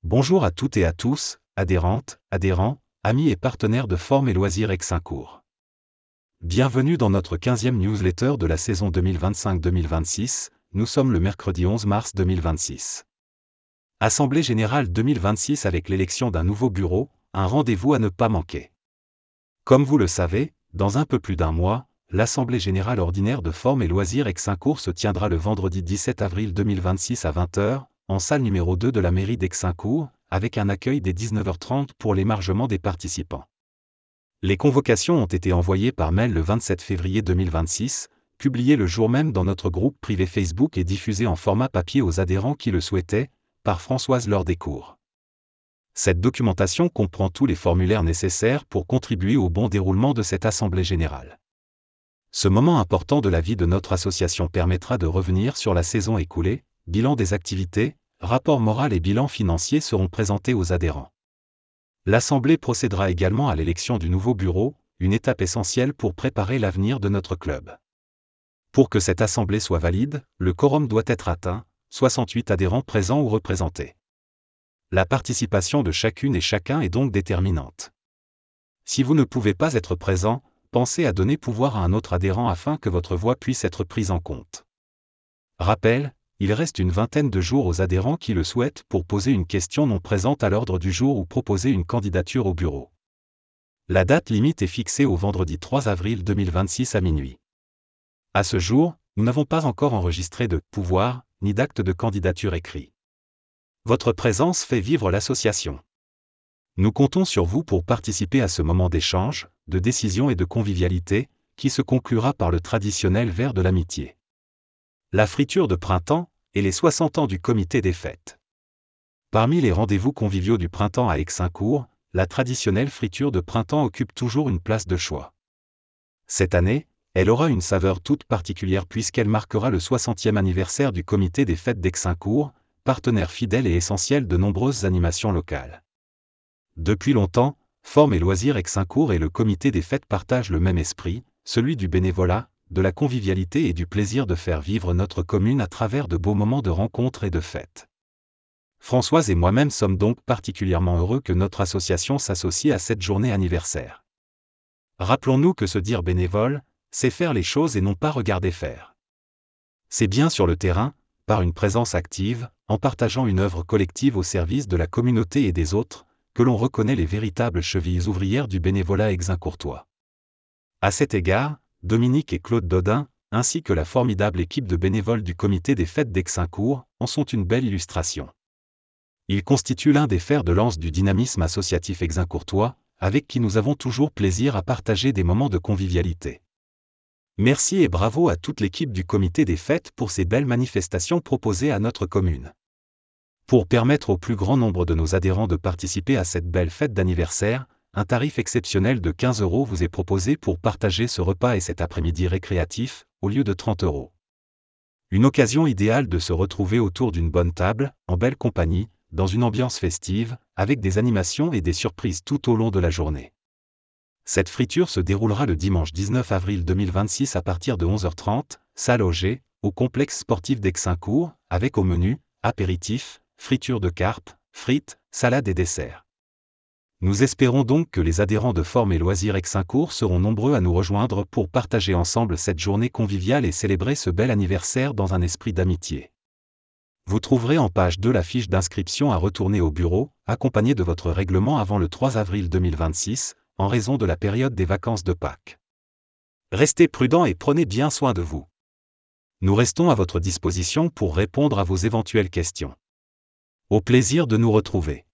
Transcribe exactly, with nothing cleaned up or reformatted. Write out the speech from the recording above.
Bonjour à toutes et à tous, adhérentes, adhérents, amis et partenaires de Forme et Loisirs Aix-Saint-Cour. Bienvenue dans notre quinzième newsletter de la saison deux mille vingt-cinq deux mille vingt-six, nous sommes le mercredi onze mars deux mille vingt-six. Assemblée générale deux mille vingt-six avec l'élection d'un nouveau bureau, un rendez-vous à ne pas manquer. Comme vous le savez, dans un peu plus d'un mois, l'Assemblée générale ordinaire de Forme et Loisirs Aix-Saint-Cour se tiendra le vendredi dix-sept avril deux mille vingt-six à vingt heures, en salle numéro deux de la mairie d'Aix-Saint-Cour, avec un accueil dès dix-neuf heures trente pour l'émargement des participants. Les convocations ont été envoyées par mail le vingt-sept février deux mille vingt-six, publiées le jour même dans notre groupe privé Facebook et diffusées en format papier aux adhérents qui le souhaitaient, par Françoise Lordécourt. Cette documentation comprend tous les formulaires nécessaires pour contribuer au bon déroulement de cette assemblée générale. Ce moment important de la vie de notre association permettra de revenir sur la saison écoulée, bilan des activités, rapport moral et bilan financier seront présentés aux adhérents. L'Assemblée procédera également à l'élection du nouveau bureau, une étape essentielle pour préparer l'avenir de notre club. Pour que cette assemblée soit valide, le quorum doit être atteint, soixante-huit adhérents présents ou représentés. La participation de chacune et chacun est donc déterminante. Si vous ne pouvez pas être présent, pensez à donner pouvoir à un autre adhérent afin que votre voix puisse être prise en compte. Rappel, il reste une vingtaine de jours aux adhérents qui le souhaitent pour poser une question non présente à l'ordre du jour ou proposer une candidature au bureau. La date limite est fixée au vendredi trois avril deux mille vingt-six à minuit. À ce jour, nous n'avons pas encore enregistré de « pouvoir » ni d'acte de candidature écrit. Votre présence fait vivre l'association. Nous comptons sur vous pour participer à ce moment d'échange, de décision et de convivialité, qui se conclura par le traditionnel verre de l'amitié. La friture de printemps et les soixante ans du comité des fêtes. Parmi les rendez-vous conviviaux du printemps à Aix-Saint-Cour, la traditionnelle friture de printemps occupe toujours une place de choix. Cette année, elle aura une saveur toute particulière puisqu'elle marquera le soixantième anniversaire du comité des fêtes d'Aix-Saint-Cour, partenaire fidèle et essentiel de nombreuses animations locales. Depuis longtemps, Forme et Loisirs Aix-Saint-Cour et le comité des fêtes partagent le même esprit, celui du bénévolat, de la convivialité et du plaisir de faire vivre notre commune à travers de beaux moments de rencontres et de fêtes. Françoise et moi-même sommes donc particulièrement heureux que notre association s'associe à cette journée anniversaire. Rappelons-nous que se dire bénévole, c'est faire les choses et non pas regarder faire. C'est bien sur le terrain, par une présence active, en partageant une œuvre collective au service de la communauté et des autres, que l'on reconnaît les véritables chevilles ouvrières du bénévolat aix-saint-courtois. À cet égard, Dominique et Claude Dodin, ainsi que la formidable équipe de bénévoles du comité des fêtes d'Aix-Saint-Cour, en sont une belle illustration. Ils constituent l'un des fers de lance du dynamisme associatif aix-saint-courtois, avec qui nous avons toujours plaisir à partager des moments de convivialité. Merci et bravo à toute l'équipe du comité des fêtes pour ces belles manifestations proposées à notre commune. Pour permettre au plus grand nombre de nos adhérents de participer à cette belle fête d'anniversaire, un tarif exceptionnel de quinze euros vous est proposé pour partager ce repas et cet après-midi récréatif, au lieu de trente euros. Une occasion idéale de se retrouver autour d'une bonne table, en belle compagnie, dans une ambiance festive, avec des animations et des surprises tout au long de la journée. Cette friture se déroulera le dimanche dix-neuf avril deux mille vingt-six à partir de onze heures trente, salle Auger, au complexe sportif d'Aix-Saint-Cour, avec au menu, apéritif, friture de carpe, frites, salade et desserts. Nous espérons donc que les adhérents de Forme et Loisirs Aix-Saint-Cour seront nombreux à nous rejoindre pour partager ensemble cette journée conviviale et célébrer ce bel anniversaire dans un esprit d'amitié. Vous trouverez en page deux la fiche d'inscription à retourner au bureau, accompagnée de votre règlement avant le trois avril deux mille vingt-six, en raison de la période des vacances de Pâques. Restez prudents et prenez bien soin de vous. Nous restons à votre disposition pour répondre à vos éventuelles questions. Au plaisir de nous retrouver.